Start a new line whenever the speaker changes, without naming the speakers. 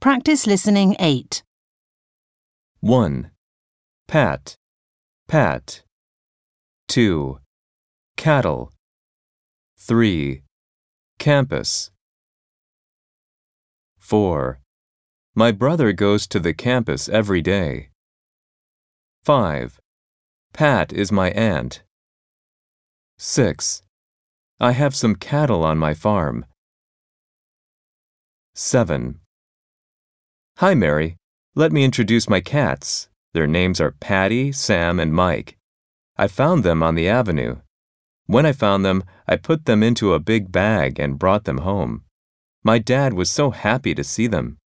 Practice listening 8.
1. Pat, pat. 2. Cattle. 3. Campus. 4. My brother goes to the campus every day. 5. Pat is my aunt. 6. I have some cattle on my farm. 7. Hi, Mary. Let me introduce my cats. Their names are Patty, Sam, and Mike. I found them on the avenue. When I found them, I put them into a big bag and brought them home. My dad was so happy to see them.